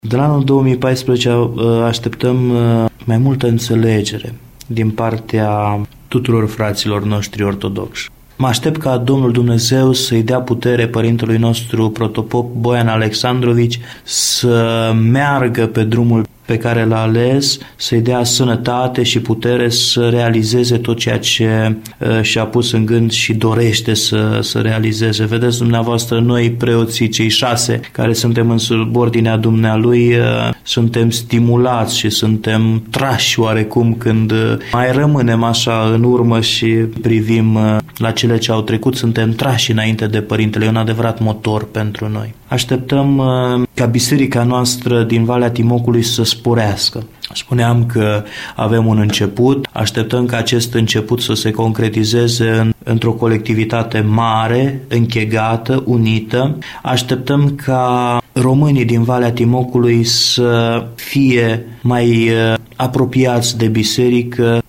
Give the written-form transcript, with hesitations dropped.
De la anul 2014 așteptăm mai multă înțelegere din partea tuturor fraților noștri ortodoxi. Mă aștept ca Domnul Dumnezeu să-i dea putere părintelui nostru protopop Boian Alexandrovici să meargă pe drumul pe care l-a ales, să-i dea sănătate și putere să realizeze tot ceea ce și-a pus în gând și dorește să realizeze. Vedeți dumneavoastră, noi preoții, cei 6 care suntem în subordinea Dumnealui, suntem stimulați și suntem trași oarecum când mai rămânem așa în urmă și privim la cele ce au trecut, suntem trași înainte de Părintele. E un adevărat motor pentru noi. Așteptăm ca biserica noastră din Valea Timocului să sporească. Spuneam că avem un început, așteptăm ca acest început să se concretizeze într-o colectivitate mare, închegată, unită. Așteptăm ca românii din Valea Timocului să fie mai apropiați de biserică,